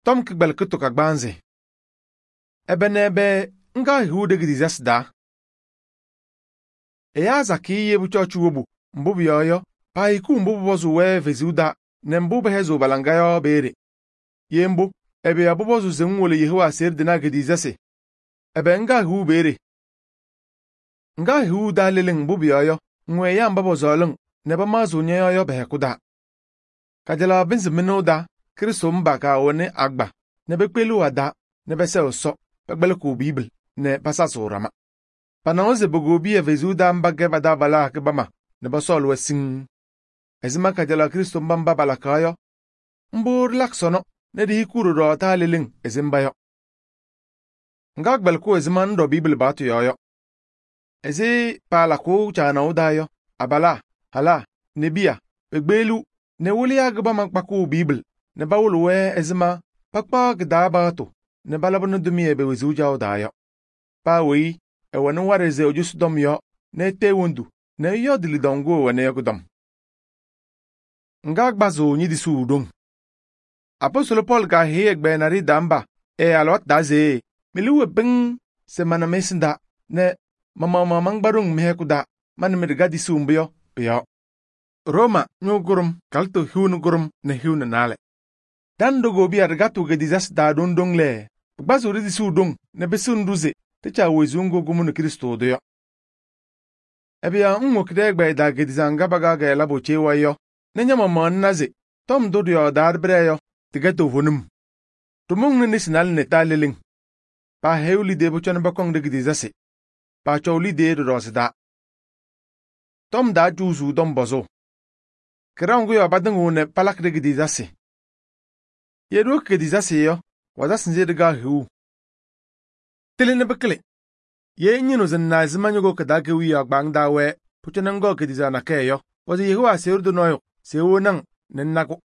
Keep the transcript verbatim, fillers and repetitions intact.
Tom kigbel kutu kagbanze. Ebe n'ebe nga hiude gidizas da. Eya zaki iye bu chochu wobu mbubu yoyo pa iku mbubu bozu we vezuda ne mbubu hezo balangayo bere. Yembu ebe ya bozu zenwole Yehowa ser dina gidizase. Ebe nga hiu bere. Nga hiu da leleng mbubu yoyo nwe ya mbabo zoleng neba mazu nye yoyo behekuda. Kajala binzi minuda Kristo mba ka one agba nebe kwelu ada nebe se oso pegbele ku Bible ne pasaso rama. Pana oze bogobi evezuda mba gebada bala kebama neba sol wesing. Ezima kajala Kristo mba mba bala kayo. Mbur laksono ne di ikuru ro ta leleng ezimbayo. Nga gbel ku ezima ndo Bible batu yoyo. Ezi pala ku chana udayo abala hala nebia pegbelu ne wuli agba makpaku Bible ne bawulu we ezima pakpa gda batu ne balabunu dumi ebe wezuja udayo. Pa wi e wonu wareze ojusudom yo ne tewundu ne yo dilidongo we ne yagudom. Nga gbazo nyi disu udong. Apostolo Paul ga he egbe na ridamba e alot daze miliwe bing se mana mesinda ne mama mama ngbarung mehekuda man medga disu mbyo pyo. Roma nyugurum kalto hiunu gurum ne hiunu nale. Dan dogo bi argatu ge dizas da dondong le. Bazo ridi su dong ne besun duze te cha wezungo gumu ne Kristo do yo. Ebia nwo kidegbe da ge dizanga baga ga labo chewa yo. Ne nyama man naze. Tom do yo dar bre yo tigeto vonum. Tumung ne national ne taleling. Pa heuli de bochon bakong de dizase. Pa chawli de do rosda. Tom da juzu dom bozo. Kerangu yo badangu ne palak de gidizase. Yeru gidizase yo, wadas nje de ga hiu. Tele ne bekle. Ye nyino zen na zimanyo go kadage wi yo gbang da we, puchenango gidizana ke yo, wazi Yehowa seurdu noyo, sewo nang nennago.